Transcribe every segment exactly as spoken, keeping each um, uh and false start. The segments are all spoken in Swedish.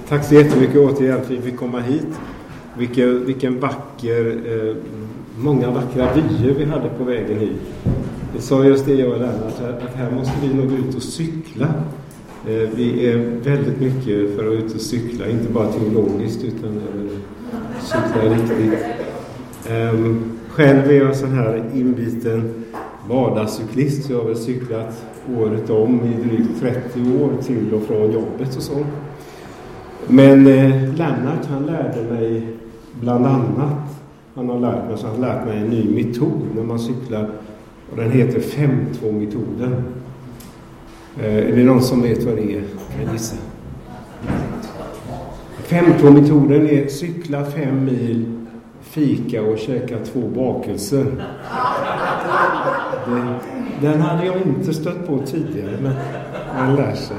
Tack så jättemycket återigen för att vi fick komma hit. Vilken, vilken vacker, eh, många vackra vyer vi hade på vägen hit. Vi sa just det, jag och Lennart, att här måste vi nog ut och cykla. Eh, vi är väldigt mycket för att ut och cykla, inte bara teologiskt utan eh, cykla riktigt. Eh, själv är jag sån här inbiten vardagscyklist, så jag har väl cyklat året om i drygt trettio år till och från jobbet och så. Men eh, Lennart, han lärde mig bland annat, han har lärt mig, så han har lärt mig en ny metod när man cyklar, och den heter fem två metoden. Eh, är det någon som vet vad det är? Kan jag gissa? fem två metoden är cykla fem mil, fika och käka två bakelser. Det, den hade jag inte stött på tidigare, men man lär sig.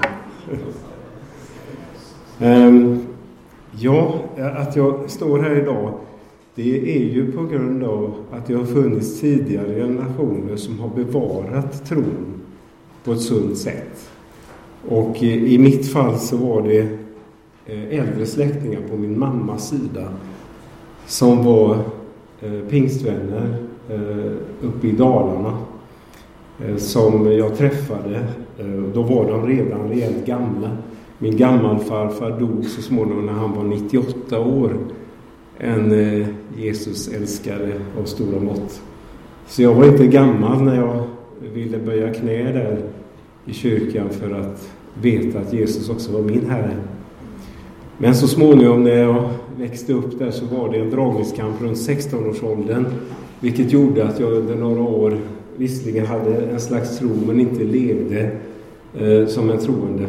Um, ja, att jag står här idag, det är ju på grund av att det har funnits tidigare generationer som har bevarat tron på ett sunt sätt. Och i, i mitt fall så var det äldre släktingar på min mammas sida som var eh, pingstvänner eh, uppe i Dalarna eh, som jag träffade. Eh, då var de redan rejält gamla. Min gammalfarfar dog så småningom när han var nittioåtta år. En eh, Jesus älskare av stora mått. Så jag var inte gammal när jag ville böja knä där i kyrkan för att veta att Jesus också var min Herre. Men så småningom när jag växte upp där så var det en dragningskamp runt sexton-årsåldern. Vilket gjorde att jag under några år visserligen hade en slags tro men inte levde eh, som en troende.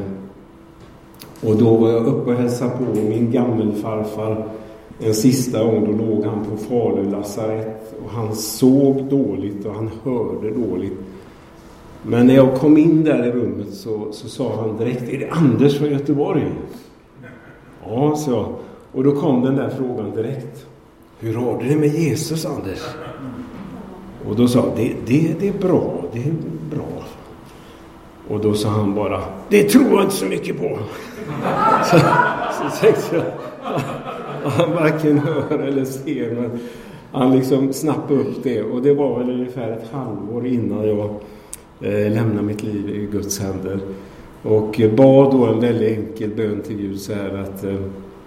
Och då var jag uppe och hälsade på min gammelfarfar en sista gång. Då låg han på Falu lasarett och han såg dåligt och han hörde dåligt. Men när jag kom in där i rummet så, så sa han direkt: är det Anders från Göteborg? Ja, så jag. Och då kom den där frågan direkt: hur har du det med Jesus, Anders? Och då sa jag: det, det, det är bra, det är bra. Och då sa han bara: det tror jag inte så mycket på. Så, så tänkte jag, han varken hör eller ser, men han liksom snappade upp det. Och det var väl ungefär ett halvår innan jag eh, lämnade mitt liv i Guds händer. Och bad då en väldigt enkel bön till Gud så här att eh,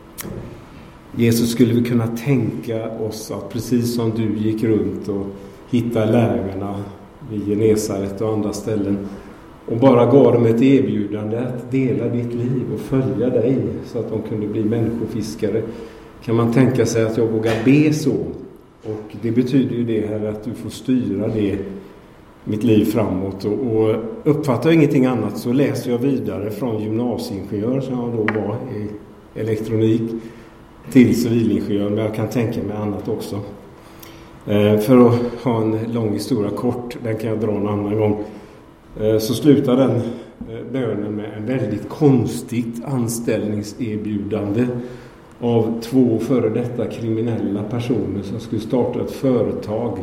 Jesus, skulle vi kunna tänka oss att precis som du gick runt och hittade lärarna vid Genesaret och andra ställen och bara gav dem ett erbjudande att dela ditt liv och följa dig så att de kunde bli människofiskare, kan man tänka sig att jag vågar be så. Och det betyder ju det här att du får styra det, mitt liv framåt. Och, och uppfattar jag ingenting annat så läser jag vidare från gymnasieingenjör som jag då var i elektronik till civilingenjör, men jag kan tänka mig annat också. Eh, för att ha en lång historia kort, den kan jag dra en annan gång. Eh, så slutar den eh, bönen med en väldigt konstigt anställningserbjudande av två före detta kriminella personer som skulle starta ett företag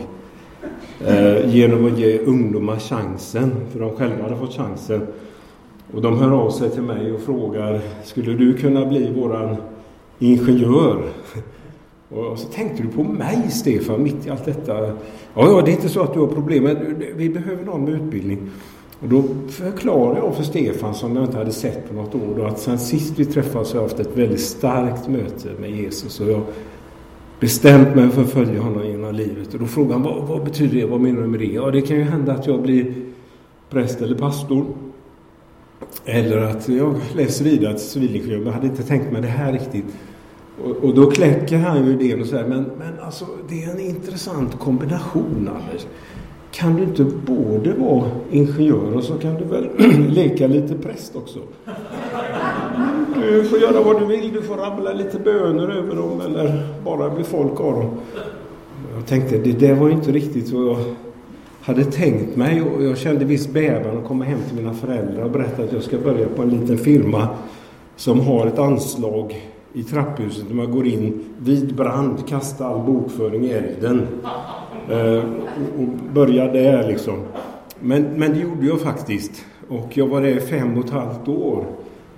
eh, genom att ge ungdomar chansen, för de själva hade fått chansen. Och de hör av sig till mig och frågar: skulle du kunna bli våran ingenjör? Och så tänkte du på mig, Stefan, mitt i allt detta. Ja, ja, det är inte så att du har problem, men vi behöver någon med utbildning. Och då förklarade jag för Stefan, som jag inte hade sett på något år, då, att sen sist vi träffades har jag haft ett väldigt starkt möte med Jesus. Och jag bestämt mig för att följa honom genom livet. Och då frågade han: vad, vad betyder det? Vad menar du med det? Ja, det kan ju hända att jag blir präst eller pastor. Eller att jag läser vidare till civilingenjör. Men jag hade inte tänkt mig det här riktigt. Och, och då kläcker han ju det och säger: men, men alltså, det är en intressant kombination, Anders. Kan du inte både vara ingenjör och så kan du väl leka lite präst också? Du får göra vad du vill. Du får rabbla lite böner över dem eller bara bli folk av dem. Jag tänkte, det där var inte riktigt vad jag hade tänkt mig. Och jag kände viss bävan att komma hem till mina föräldrar och berätta att jag ska börja på en liten firma som har ett anslag i trapphuset där man går in vid brand, kasta all bokföring i elden eh, och, och börja där liksom. Men, men det gjorde jag faktiskt. Och jag var där fem och ett halvt år.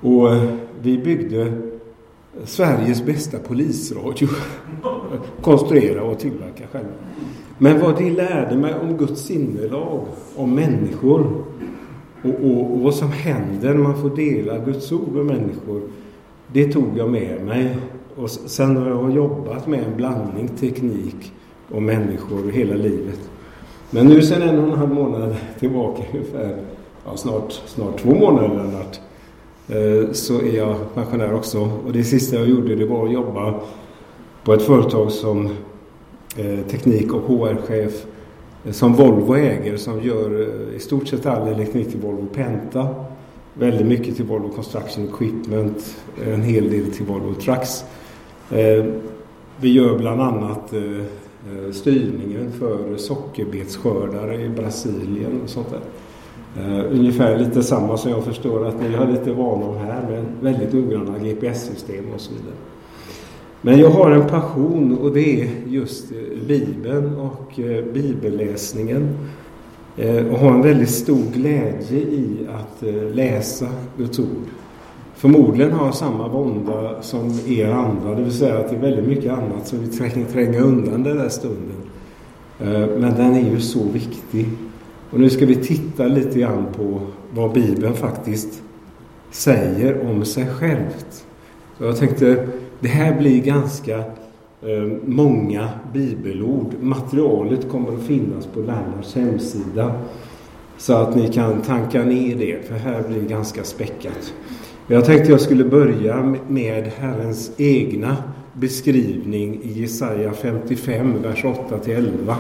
Och vi byggde Sveriges bästa polisradio. Konstruera och tillverka själva. Men vad det lärde mig om Guds sinnelag, om människor och, och, och vad som händer när man får dela Guds ord med människor, det tog jag med mig. Och sen har jag jobbat med en blandning teknik och människor hela livet. Men nu sen en och en halv månad tillbaka ungefär, ja, snart, snart två månader eller något, eh, så är jag pensionär också. Och det sista jag gjorde, det var att jobba på ett företag som eh, teknik- och H R-chef eh, som Volvo äger, som gör eh, i stort sett all elektronik till Volvo Penta. Väldigt mycket till Volvo Construction Equipment, en hel del till Volvo Trucks. Eh, vi gör bland annat eh, styrningen för sockerbetsskördare i Brasilien och sånt där. Uh, ungefär lite samma som jag förstår att ni har lite vana om här, med väldigt noggranna G P S-system och så vidare. Men jag har en passion, och det är just uh, Bibeln och uh, bibelläsningen. Uh, och har en väldigt stor glädje i att uh, läsa Guds ord. Förmodligen har jag samma vånda som er andra, det vill säga att det är väldigt mycket annat som vi tränger tränga undan den där stunden. Men den är ju så viktig. Och nu ska vi titta lite grann på vad Bibeln faktiskt säger om sig självt. Så jag tänkte, det här blir ganska eh, många bibelord. Materialet kommer att finnas på Lärnars hemsida, så att ni kan tanka ner det, för här blir ganska späckat. Jag tänkte jag skulle börja med Herrens egna beskrivning i Jesaja femtiofem, vers åtta till elva.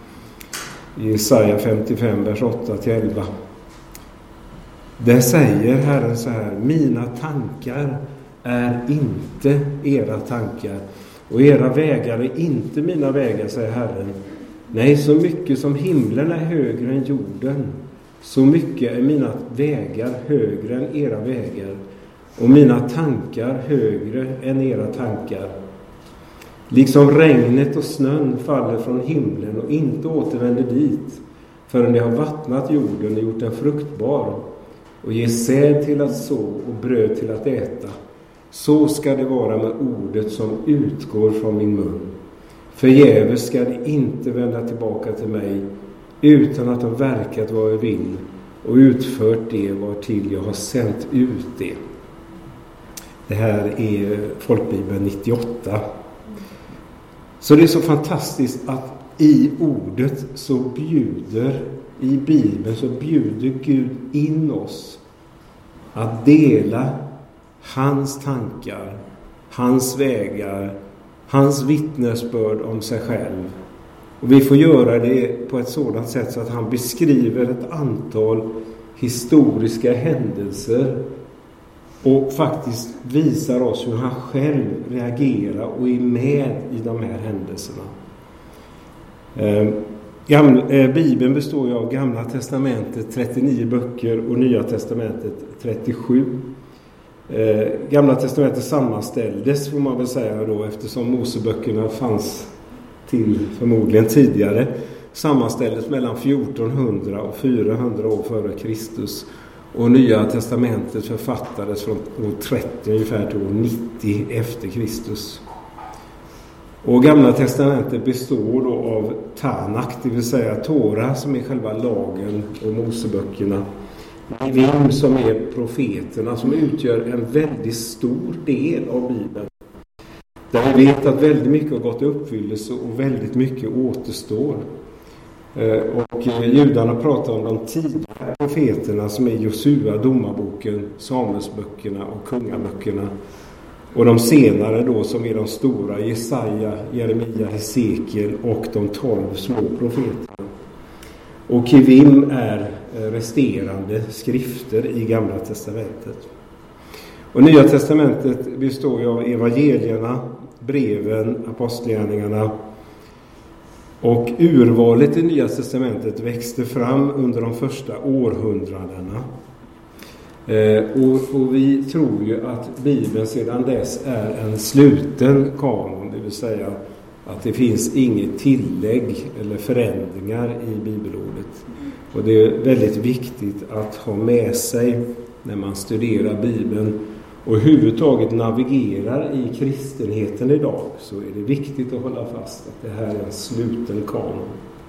Jesaja femtiofem, vers åtta till elva. Där säger Herren så här: mina tankar är inte era tankar, och era vägar är inte mina vägar, säger Herren. Nej, så mycket som himlen är högre än jorden, så mycket är mina vägar högre än era vägar, och mina tankar högre än era tankar. Liksom regnet och snön faller från himlen och inte återvänder dit, förrän det har vattnat jorden och gjort den fruktbar, och ger säd till att så och bröd till att äta. Så ska det vara med ordet som utgår från min mun. Förgäves ska det inte vända tillbaka till mig, utan att ha verkat vad jag vill och utfört det var till jag har sänt ut det. Det här är Folkbibeln nittioåtta. Så det är så fantastiskt att i ordet så bjuder, i Bibeln så bjuder Gud in oss att dela hans tankar, hans vägar, hans vittnesbörd om sig själv. Och vi får göra det på ett sådant sätt så att han beskriver ett antal historiska händelser och faktiskt visar oss hur han själv reagerar och är med i de här händelserna. Bibeln består ju av Gamla testamentet trettionio böcker och Nya testamentet trettiosju. Gamla testamentet sammanställdes, får man väl säga då, eftersom Moseböckerna fanns till förmodligen tidigare, sammanställdes mellan fjortonhundra och fyrahundra år före Kristus. Och Nya testamentet författades från år trettio ungefär till år nittio efter Kristus. Och Gamla testamentet består då av Tanak, det vill säga Tora, som är själva lagen, och Moseböckerna. Nevim, som är profeterna, som utgör en väldigt stor del av Bibeln. Där vi vet att väldigt mycket har gått i uppfyllelse och väldigt mycket återstår. Och judarna pratar om de tidiga profeterna som är Josua, Domarboken, Samuelsböckerna och Kungaböckerna. Och de senare då som är de stora, Jesaja, Jeremia, Hesekiel och de tolv små profeterna. Och Kivim är resterande skrifter i Gamla testamentet. Och Nya testamentet består ju av evangelierna, breven, apostlagärningarna. Och urvalet i Nya testamentet växte fram under de första århundradena. Eh, och, och vi tror ju att Bibeln sedan dess är en sluten kanon, det vill säga att det finns inget tillägg eller förändringar i bibelordet. Och det är väldigt viktigt att ha med sig när man studerar Bibeln, och överhuvudtaget navigerar i kristenheten idag, så är det viktigt att hålla fast att det här är en sluten kanon.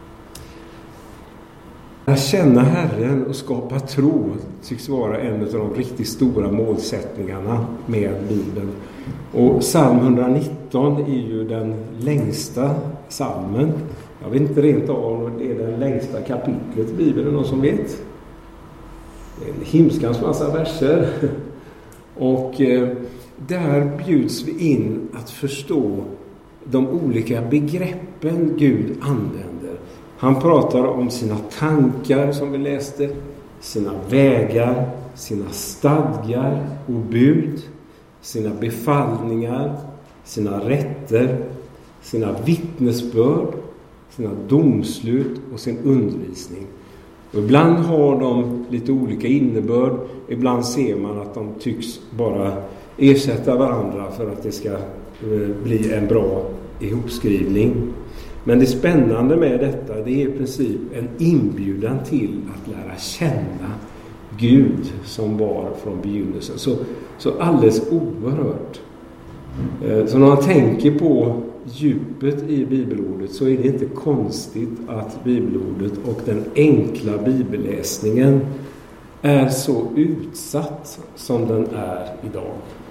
Att känna Herren och skapa tro tycks vara en av de riktigt stora målsättningarna med Bibeln. Och psalm etthundranitton är ju den längsta psalmen. Jag vet inte rent av om det är den längsta kapitlet i Bibeln, någon som vet. Det är en himskans massa verser. Och eh, där bjuds vi in att förstå de olika begreppen Gud använder. Han pratar om sina tankar som vi läste, sina vägar, sina stadgar och bud, sina befallningar, sina rätter, sina vittnesbörd, sina domslut och sin undervisning. Och ibland har de lite olika innebörd, ibland ser man att de tycks bara ersätta varandra för att det ska bli en bra ihopskrivning. Men det spännande med detta, det är i princip en inbjudan till att lära känna Gud som var från begynnelsen. Så, så alldeles oerhört. Så när man tänker på djupet i bibelordet så är det inte konstigt att bibelordet och den enkla bibelläsningen är så utsatt som den är idag.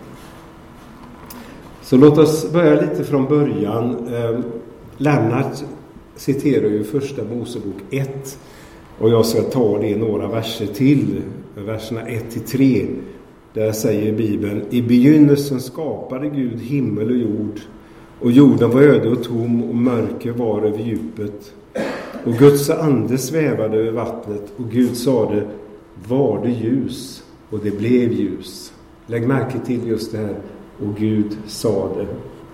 Så låt oss börja lite från början. Lennart citerar ju första Mosebok ett och jag ska ta det några verser till, verserna ett till tre. Där säger Bibeln: i begynnelsen skapade Gud himmel och jord, och jorden var öde och tom och mörker var över djupet. Och Guds ande svävade över vattnet, och Gud sade: var det ljus, och det blev ljus. Lägg märke till just det här, och Gud sade.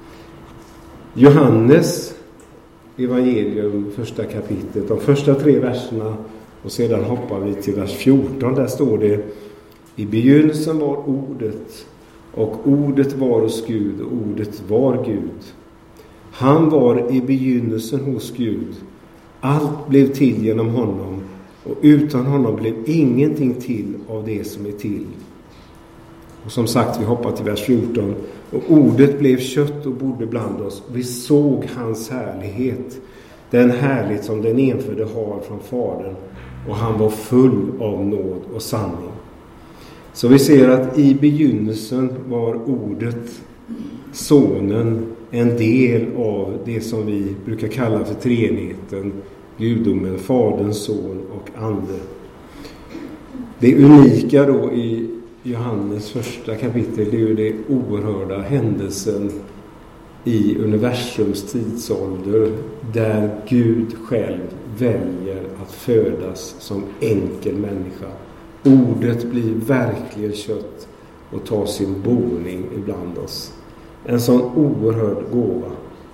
Johannes evangelium, första kapitlet, de första tre verserna, och sedan hoppar vi till vers fjorton. Där står det: i begynnelsen var ordet, och ordet var hos Gud, och ordet var Gud. Han var i begynnelsen hos Gud. Allt blev till genom honom, och utan honom blev ingenting till av det som är till. Och som sagt, vi hoppar till vers fjorton. Och ordet blev kött och bodde bland oss. Vi såg hans härlighet, den härlighet som den enfödde har från Fadern, och han var full av nåd och sanning. Så vi ser att i begynnelsen var ordet, sonen, en del av det som vi brukar kalla för treenigheten, gudomen, Fadern, Son och Ande. Det unika då i Johannes första kapitel, det är ju det oerhörda händelsen i universums tidsålder där Gud själv väljer att födas som enkel människa. Ordet blir verkligen kött och tar sin boning ibland oss. En sån oerhörd gåva.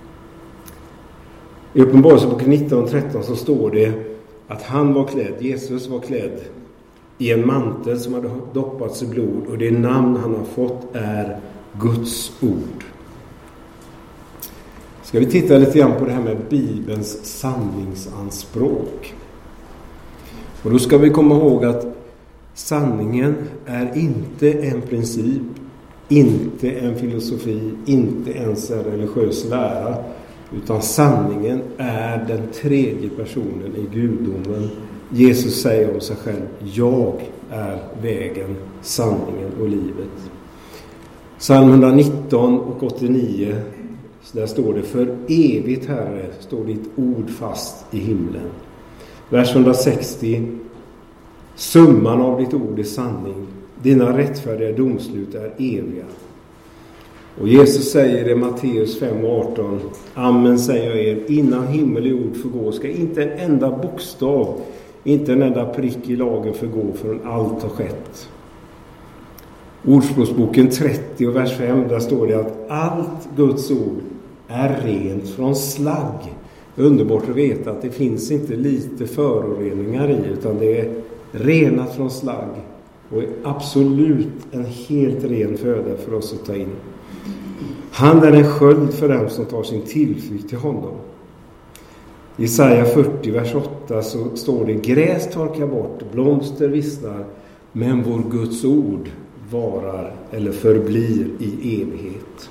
I Uppenbarelseboken nitton tretton så står det att han var klädd, Jesus var klädd i en mantel som hade doppats i blod, och det namn han har fått är Guds ord. Ska vi titta lite grann på det här med Bibelns sanningsanspråk. Och då ska vi komma ihåg att sanningen är inte en princip, inte en filosofi, inte ens en religiös lära, utan sanningen är den tredje personen i gudomen. Jesus säger om sig själv: jag är vägen, sanningen och livet. Psalm etthundranitton och åttionio, där står det: för evigt, Herre, står ditt ord fast i himlen. Vers etthundrasextio: summan av ditt ord är sanning, dina rättfärdiga domslut är eviga. Och Jesus säger i Matteus fem och arton: amen säger jag er, innan himmel och jord förgår ska inte en enda bokstav, inte en enda prick i lagen förgå förrän allt har skett. Ordspråksboken trettio och vers fem, där står det att allt Guds ord är rent från slagg. Underbart att veta att det finns inte lite föroreningar i, utan det är renat från slagg och är absolut en helt ren föda för oss att ta in. Han är en sköld för dem som tar sin tillflykt till honom. I Jesaja fyrtio, vers åtta, så står det: gräs torkar bort, blomster vissnar, men vår Guds ord varar eller förblir i evighet.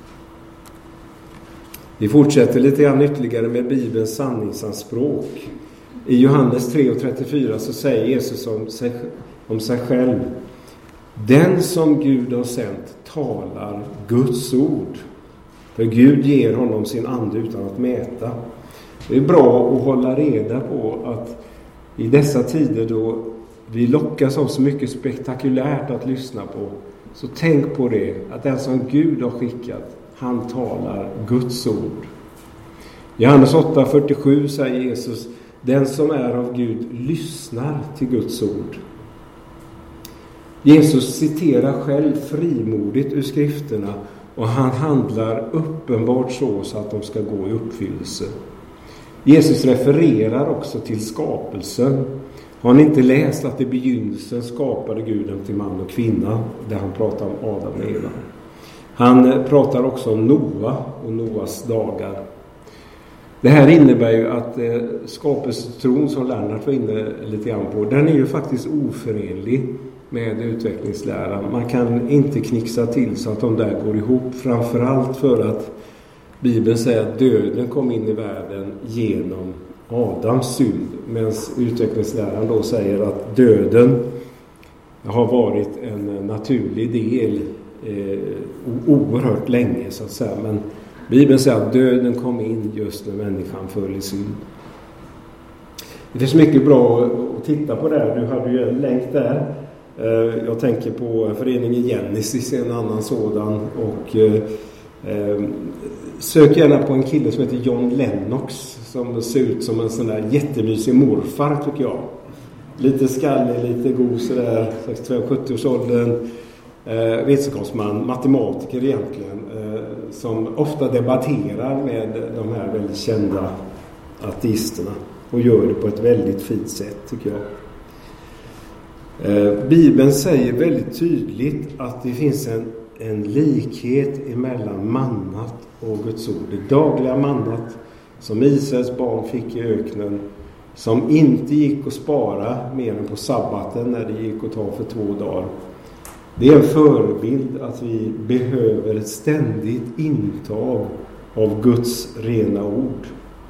Vi fortsätter lite grann ytterligare med Bibelns sanningsanspråk. I Johannes tre och trettiofyra så säger Jesus om sig, om sig själv: den som Gud har sänt talar Guds ord. För Gud ger honom sin ande utan att mäta. Det är bra att hålla reda på att i dessa tider då vi lockas av så mycket spektakulärt att lyssna på, så tänk på det, att den som Gud har skickat, han talar Guds ord. I Johannes åtta fyrtiosju säger Jesus: den som är av Gud lyssnar till Guds ord. Jesus citerar själv frimodigt ur skrifterna, och han handlar uppenbart så, så att de ska gå i uppfyllelse. Jesus refererar också till skapelsen. Har ni inte läst att i begynnelsen skapade Gud dem till man och kvinna, där han pratar om Adam och Eva. Han pratar också om Noa och Noas dagar. Det här innebär ju att eh, skapelsetron, som Lennart var inne lite grann på, den är ju faktiskt oförenlig med utvecklingsläran. Man kan inte knixa till så att de där går ihop, framförallt för att Bibeln säger att döden kom in i världen genom Adams synd, medan utvecklingsläran då säger att döden har varit en naturlig del eh, oerhört länge så att säga, men Bibeln säger att döden kom in just när människan föll i synd. Det finns mycket bra att titta på där. Du hade ju en länk där. Jag tänker på föreningen Genesis, en annan sådan, och eh, sök gärna på en kille som heter John Lennox, som ser ut som en sån där jättemysig morfar tycker jag. Lite skallig, lite god sådär, sextiofem sjuttio års åldern, eh, vetenskapsman, matematiker egentligen, eh, som ofta debatterar med de här väldigt kända ateisterna och gör det på ett väldigt fint sätt tycker jag. Eh, Bibeln säger väldigt tydligt att det finns en, en likhet emellan mannat och Guds ord. Det dagliga mannat som Israels barn fick i öknen, som inte gick att spara mer än på sabbaten när det gick att ta för två dagar. Det är en förebild att vi behöver ett ständigt intag av Guds rena ord.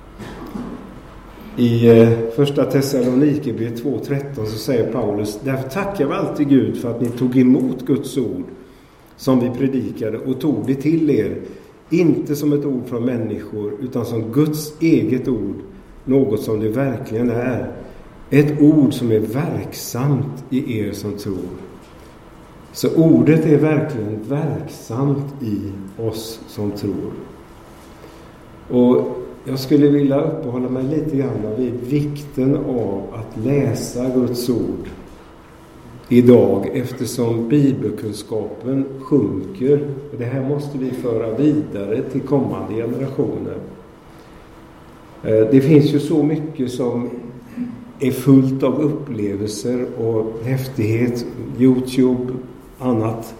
I eh, första Thessalonikerbrevet två tretton så säger Paulus: därför tackar vi alltid Gud för att ni tog emot Guds ord som vi predikade och tog det till er, inte som ett ord från människor utan som Guds eget ord, något som det verkligen är, ett ord som är verksamt i er som tror. Så ordet är verkligen verksamt i oss som tror. Och jag skulle vilja uppehålla mig lite grann vid vikten av att läsa Guds ord idag, eftersom bibelkunskapen sjunker. Och det här måste vi föra vidare till kommande generationer. Det finns ju så mycket som är fullt av upplevelser och häftighet, YouTube, annat.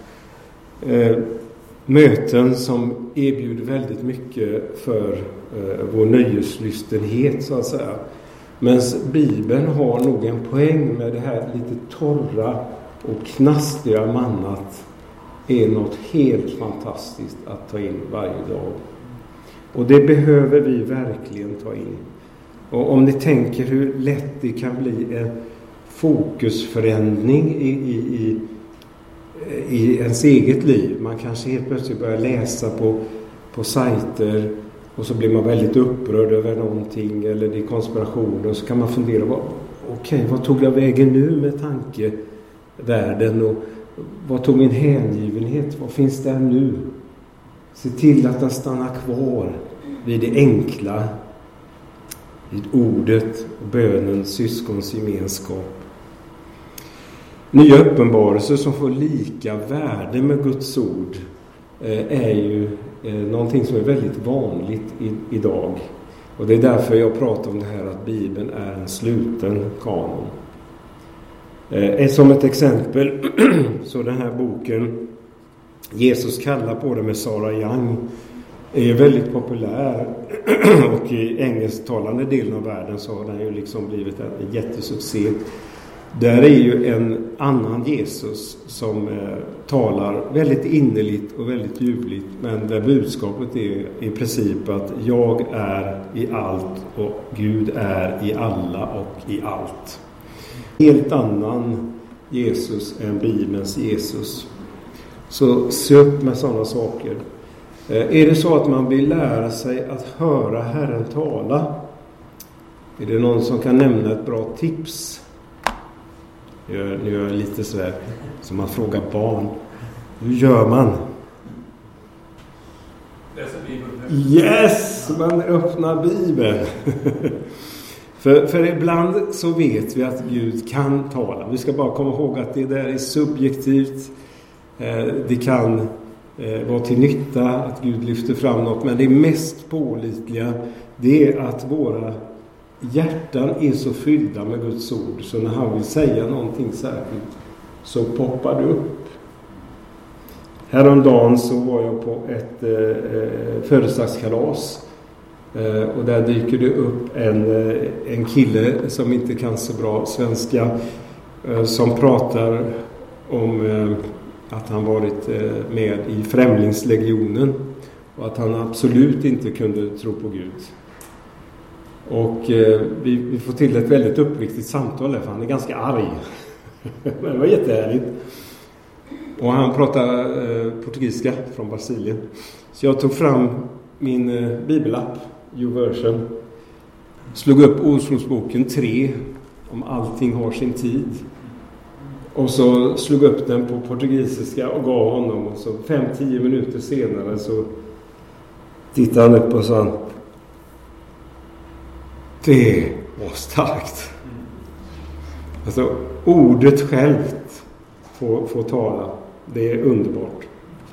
Möten som erbjuder väldigt mycket för eh, vår nöjeslystenhet så att säga. Men Bibeln har nog en poäng med det här lite torra och knastiga mannat, är något helt fantastiskt att ta in varje dag. Och det behöver vi verkligen ta in. Och om ni tänker hur lätt det kan bli en fokusförändring i, i, i i ens eget liv. Man kanske helt plötsligt börjar läsa på, på sajter och så blir man väldigt upprörd över någonting eller det är konspirationer, och så kan man fundera, vad, okej, vad tog jag vägen nu med tankevärlden och vad tog min hängivenhet, vad finns där nu? Se till att den stannar kvar vid det enkla, vid ordet och bönens syskons gemenskap. Nya uppenbarelser som får lika värde med Guds ord eh, är ju eh, någonting som är väldigt vanligt i, idag. Och det är därför jag pratar om det här att Bibeln är en sluten kanon. Eh, som ett exempel så den här boken Jesus kallar på det med Sarah Young är ju väldigt populär och i engelsktalande delen av världen så har den ju liksom blivit en jättesuccé. Där är ju en annan Jesus som eh, talar väldigt innerligt och väldigt ljuvligt, men där budskapet är i princip att jag är i allt och Gud är i alla och i allt. Helt annan Jesus än Bibelns Jesus. Så se upp med sådana saker. Eh, är det så att man vill lära sig att höra Herren tala? Är det någon som kan nämna ett bra tips? Jag, nu gör jag lite så här, som man frågar barn. Hur gör man? Läser Bibeln. Yes! Man öppnar Bibeln. för, för ibland så vet vi att Gud kan tala. Vi ska bara komma ihåg att det där är subjektivt. Det kan vara till nytta att Gud lyfter fram något. Men det mest pålitliga, det är att våra hjärtan är så fyllda med Guds ord, så när han vill säga någonting särskilt så poppar det upp. Häromdagen så var jag på ett eh, födelsedagskalas eh, och där dyker det upp en, eh, en kille som inte kan så bra svenska eh, som pratar om eh, att han varit eh, med i Främlingslegionen och att han absolut inte kunde tro på Gud. Och eh, vi, vi får till ett väldigt uppriktigt samtal där, för han är ganska arg. Men det var jättehärligt. Och han pratar eh, portugisiska från Brasilien. Så jag tog fram min eh, bibelapp, YouVersion. Slog upp Ordspråksboken tre, om allting har sin tid. Och så slog upp den på portugisiska och gav honom. Och så fem, tio minuter senare så tittade han upp och sa: det var starkt. Alltså, ordet självt får, får tala. Det är underbart.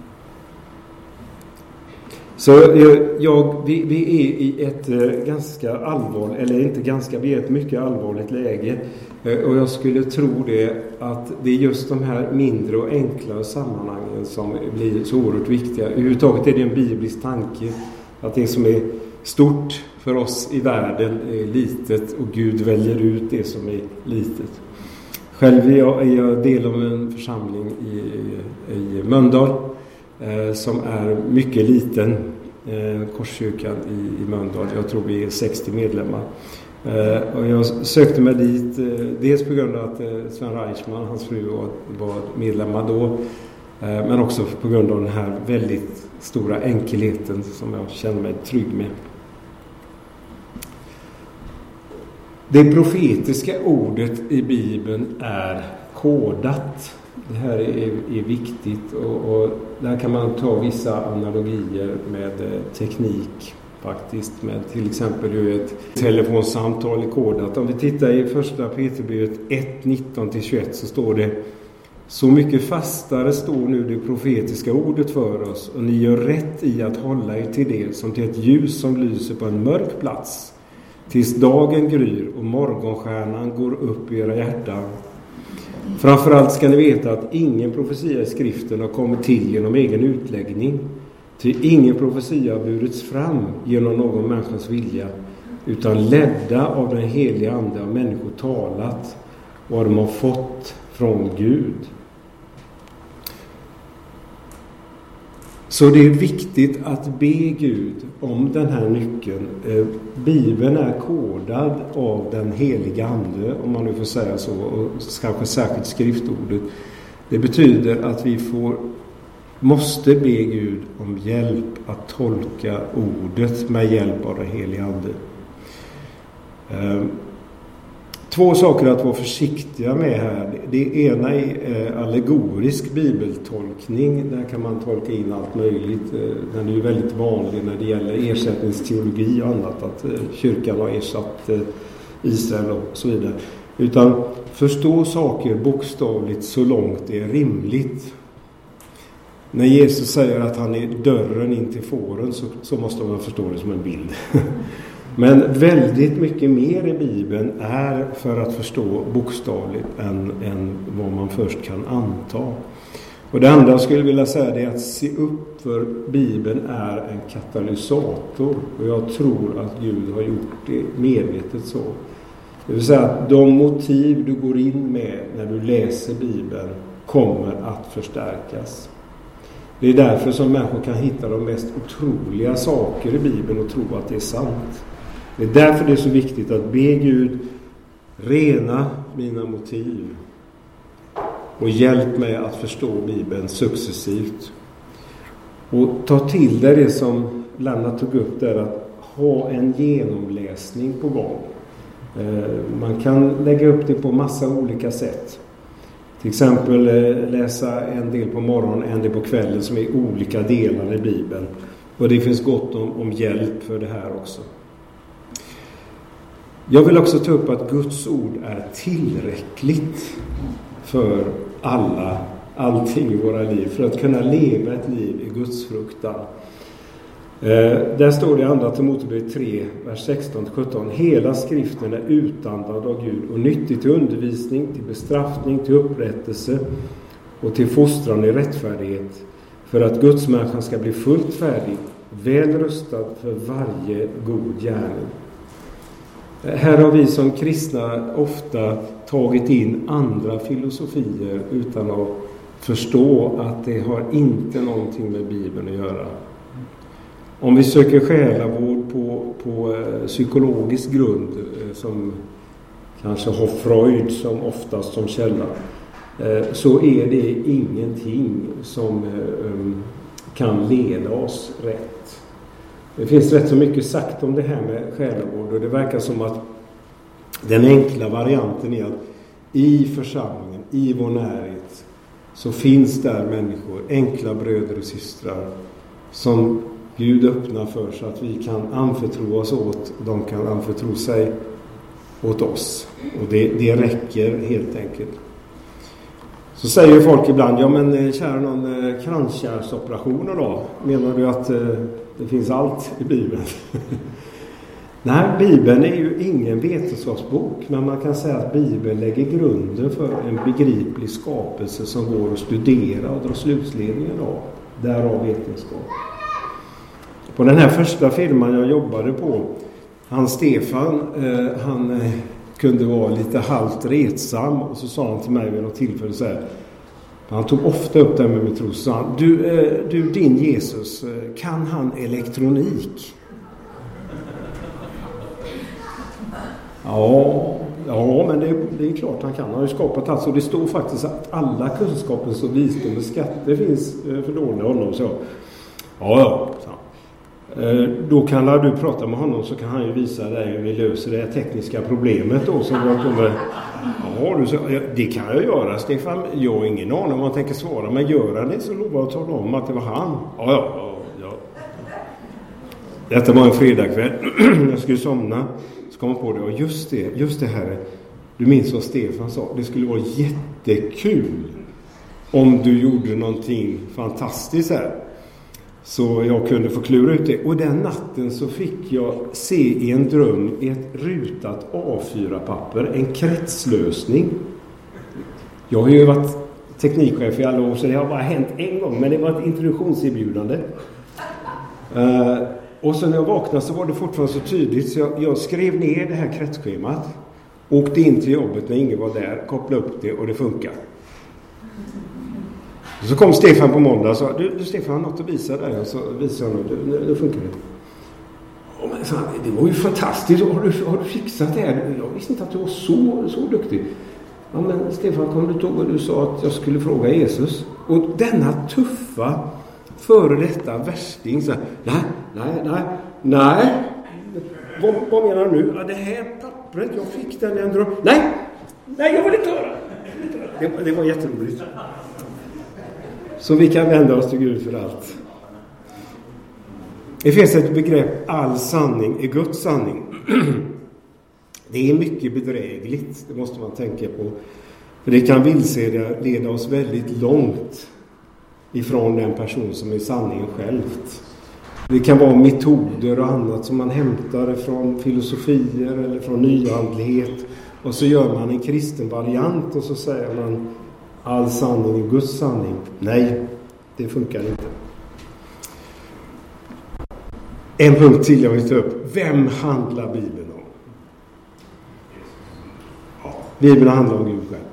Så jag, vi, vi är i ett ganska allvarligt, eller inte ganska, vi är i ett mycket allvarligt läge. Och jag skulle tro det att det är just de här mindre och enklare sammanhangen som blir så oerhört viktiga. Överhuvudtaget är det en biblisk tanke att det som är stort för oss i världen är litet och Gud väljer ut det som är litet. Själv är jag, är jag del av en församling i, i Mölndal eh, som är mycket liten. Eh, Korskyrkan i, i Mölndal. Jag tror vi är sextio medlemmar. Eh, och jag sökte mig dit eh, dels på grund av att eh, Sven Reichman, hans fru, var, var medlemmar då. Eh, men också på grund av den här väldigt stora enkelheten som jag känner mig trygg med. Det profetiska ordet i Bibeln är kodat. Det här är, är viktigt och, och där kan man ta vissa analogier med teknik faktiskt. Med till exempel hur ett telefonsamtal är kodat. Om vi tittar i första Petrusbrevet ett, nitton till tjugoett så står det: så mycket fastare står nu det profetiska ordet för oss, och ni gör rätt i att hålla er till det som till ett ljus som lyser på en mörk plats, tills dagen gryr och morgonstjärnan går upp i era hjärtan. Framförallt ska ni veta att ingen profetia i skriften har kommit till genom egen utläggning. Ty ingen profetia har burits fram genom någon människas vilja, utan ledda av den heliga ande av människor talat, vad de har fått från Gud. Så det är viktigt att be Gud om den här nyckeln. Bibeln är kodad av den heliga ande, om man nu får säga så, och kanske särskilt skriftordet. Det betyder att vi får, måste be Gud om hjälp att tolka ordet med hjälp av den heliga ande. Två saker att vara försiktiga med här. Det ena är allegorisk bibeltolkning. Där kan man tolka in allt möjligt. Den är ju väldigt vanlig när det gäller ersättningsteologi och annat. Att kyrkan har ersatt Israel och så vidare. Utan förstå saker bokstavligt så långt det är rimligt. När Jesus säger att han är dörren in till fåren så, så måste man förstå det som en bild. Men väldigt mycket mer i Bibeln är för att förstå bokstavligt än, än vad man först kan anta. Och det andra jag skulle vilja säga är att se upp, för Bibeln är en katalysator. Och jag tror att Gud har gjort det medvetet så. Det vill säga att de motiv du går in med när du läser Bibeln kommer att förstärkas. Det är därför som människor kan hitta de mest otroliga saker i Bibeln och tro att det är sant. Det är därför det är så viktigt att be Gud rena mina motiv och hjälp mig att förstå Bibeln successivt. Och ta till dig det som Lennart tog upp där, att ha en genomläsning på gång. Man kan lägga upp det på massa olika sätt. Till exempel läsa en del på morgonen, en del på kvällen som är olika delar i Bibeln. Och det finns gott om, om hjälp för det här också. Jag vill också ta upp att Guds ord är tillräckligt för alla, allting i våra liv. För att kunna leva ett liv i Guds fruktan. Eh, där står det i andra Timoteusbrevet tre, vers sexton till sjutton. Hela skriften är utandad av Gud och nyttig till undervisning, till bestraffning, till upprättelse och till fostran i rättfärdighet. För att Guds människan ska bli fullt färdig, väl rustad för varje god gärning. Här har vi som kristna ofta tagit in andra filosofier utan att förstå att det har inte någonting med Bibeln att göra. Om vi söker själavård på, på psykologisk grund, som kanske har Freud som oftast som källa, så är det ingenting som kan leda oss rätt. Det finns rätt så mycket sagt om det här med själavård, och det verkar som att den enkla varianten är att i församlingen, i vår närhet, så finns där människor, enkla bröder och systrar, som Gud öppnar för så att vi kan anförtro oss åt, och de kan anförtro sig åt oss. Och det, det räcker helt enkelt. Så säger folk ibland, ja men kära någon kranskärlsoperationer då? Menar du att eh, det finns allt i Bibeln? Nej, Bibeln är ju ingen vetenskapsbok, men man kan säga att Bibeln lägger grunden för en begriplig skapelse som går att studera och dra slutsledningar av. Därav vetenskap. På den här första firman jag jobbade på, han Stefan, eh, han eh, kunde vara lite halvt retsam, och så sa han till mig vid något tillfälle så här, han tog ofta upp det med min tro, så sa han, du, eh, du din Jesus, eh, kan han elektronik? Ja, ja men det, det är klart han kan. Han har ju skapat allt, så det står faktiskt att alla kunskapens och visdomens skatter finns eh, fördolda honom. Så, ja, ja, så. Då kan du prata med honom, så kan han ju visa dig hur vi löser det här tekniska problemet då, som var kommer. Ja, du, så, ja, det kan jag göra, Stefan. Jag har ingen aning om vad han tänker svara, men gör han det så lovar jag att tala om att det var han. Ja, ja, ja, ja. Detta var en fredagkväll. Jag skulle somna, så kom jag på det. Och just det, just det här. Du minns vad Stefan sa. Det skulle vara jättekul om du gjorde någonting fantastiskt här. Så jag kunde få klura ut det. Och den natten så fick jag se i en dröm i ett rutat A fyra papper en kretslösning. Jag har ju varit teknikchef i alla år, så det har bara hänt en gång. Men det var ett introduktionserbjudande. Uh, och så när jag vaknade så var det fortfarande så tydligt. Så jag, jag skrev ner det här kretsschemat. Åkte in till jobbet när ingen var där. Kopplade upp det och det funkar. Så kom Stefan på måndag och sa, du, du Stefan har något att visa dig. Och så visade han, nu, nu funkar det. Och men, så, det var ju fantastiskt, har du, har du fixat det här? Jag visste inte att du var så, så duktig. Ja men Stefan, kom du ihåg och du sa att jag skulle fråga Jesus. Och denna tuffa, före detta värsting, så nej, nej, nej, nej. Vad, vad menar du nu? Ja, det här pappret, jag fick den en dröm. Nej, nej, jag vill inte höra. Det, det var jätteroligt. Så vi kan vända oss till Gud för allt. Det finns ett begrepp, all sanning är Guds sanning. Det är mycket bedrägligt, det måste man tänka på. För det kan vilseleda oss väldigt långt ifrån den person som är sanningen självt. Det kan vara metoder och annat som man hämtar från filosofier eller från nyandlighet. Och så gör man en kristen variant och så säger man all sanning är Guds sanning. Nej, det funkar inte. En punkt till jag vill ta upp. Vem handlar Bibeln om? Bibeln handlar om Gud själv.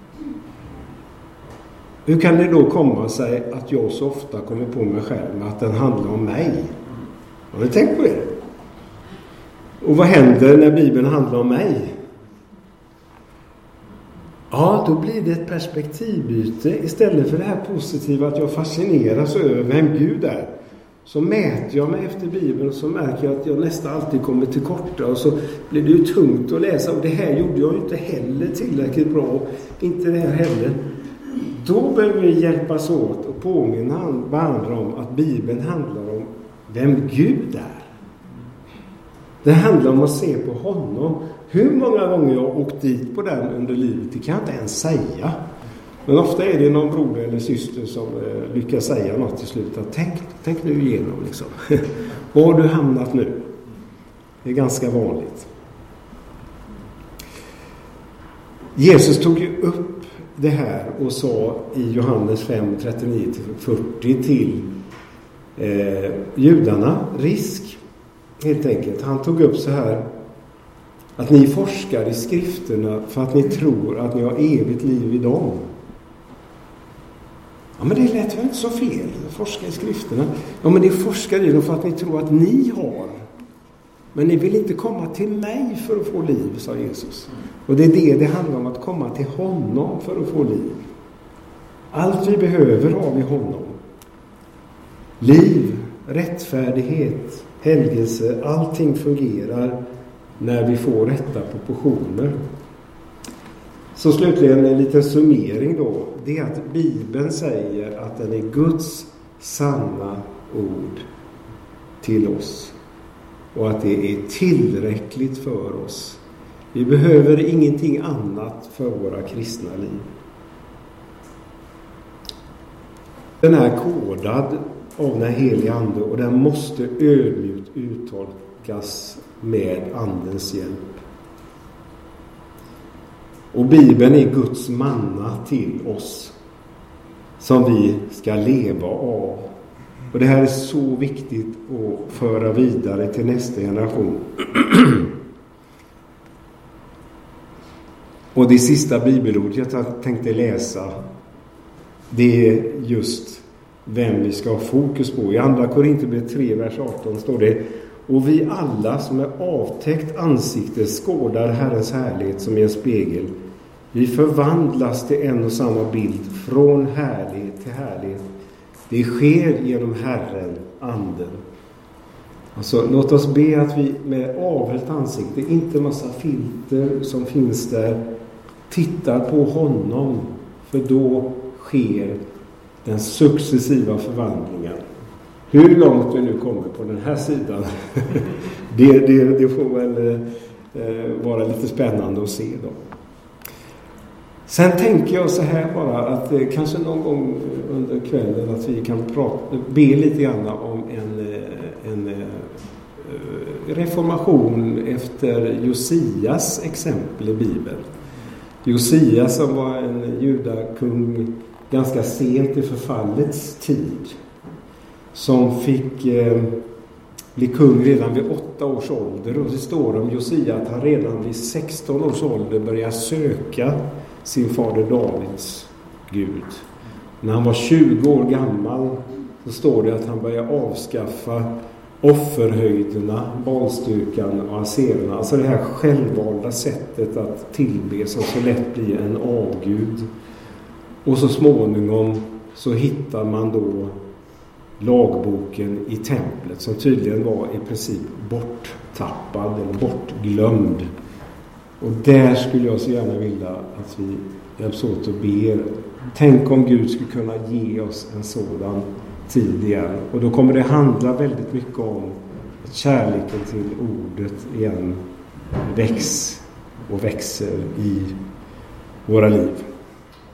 Hur kan det då komma sig att jag så ofta kommer på mig själv med att den handlar om mig? Har ni tänkt på det? Och vad händer när Bibeln handlar om mig? Ja, då blir det ett perspektivbyte. Istället för det här positiva att jag fascineras över vem Gud är, så mäter jag mig efter Bibeln och så märker jag att jag nästan alltid kommer till korta, och så blir det ju tungt att läsa, och det här gjorde jag ju inte heller tillräckligt bra, inte det här heller. Då behöver vi hjälpas åt och påminna varandra om att Bibeln handlar om vem Gud är. Det handlar om att se på honom. Hur många gånger jag har åkt dit på den under livet, det kan jag inte ens säga. Men ofta är det någon broder eller syster som eh, lyckas säga något till slut. Att tänk, tänk nu igenom liksom. Var har du hamnat nu? Det är ganska vanligt. Jesus tog ju upp det här och sa i Johannes fem trettionio till fyrtio till eh, judarna, risk helt enkelt. Han tog upp så här: att ni forskar i skrifterna för att ni tror att ni har evigt liv i dem. Ja, men det lät väl inte så fel. Forska i skrifterna. Ja, men ni forskar i dem för att ni tror att ni har. Men ni vill inte komma till mig för att få liv, sa Jesus. Och det är det det handlar om, att komma till honom för att få liv. Allt vi behöver har vi honom. Liv, rättfärdighet, helgelse, allting fungerar när vi får rätta proportioner. Så slutligen en liten summering då. Det är att Bibeln säger att den är Guds sanna ord till oss. Och att det är tillräckligt för oss. Vi behöver ingenting annat för våra kristna liv. Den är kodad av den heliga ande, och den måste ödmjukt uttolkas med andens hjälp. Och Bibeln är Guds manna till oss som vi ska leva av. Och det här är så viktigt att föra vidare till nästa generation. Och det sista bibelordet jag tänkte läsa, det är just vem vi ska ha fokus på. I andra Korinthierbrevet tre, vers arton står det: och vi alla som är avtäckt ansikte skådar Herrens härlighet som i en spegel. Vi förvandlas till en och samma bild från härlighet till härlighet. Det sker genom Herren, anden. Alltså, låt oss be att vi med avhällt ansikte, inte massa filter som finns där, tittar på honom. För då sker den successiva förvandlingen. Hur långt vi nu kommer på den här sidan, det, det, det får väl eh, vara lite spännande att se då. Sen tänker jag så här bara, att eh, kanske någon gång under kvällen att vi kan prata, be lite grann om en, en eh, reformation efter Josias exempel i Bibeln. Josia, som var en judakung ganska sent i förfallets tid, som fick eh, bli kung redan vid åtta års ålder. Och det står om Josia att han redan vid sexton års ålder började söka sin fader Davids Gud. När han var tjugo år gammal så står det att han började avskaffa offerhöjderna, balstyrkan och asererna. Alltså det här självvalda sättet att tillbe som så lätt blir en avgud. Och så småningom så hittar man då lagboken i templet, som tydligen var i princip borttappad eller bortglömd. Och där skulle jag så gärna vilja att vi hjälps åt och ber. Tänk om Gud skulle kunna ge oss en sådan tid igen. Och då kommer det handla väldigt mycket om att kärleken till ordet igen väcks och växer i våra liv.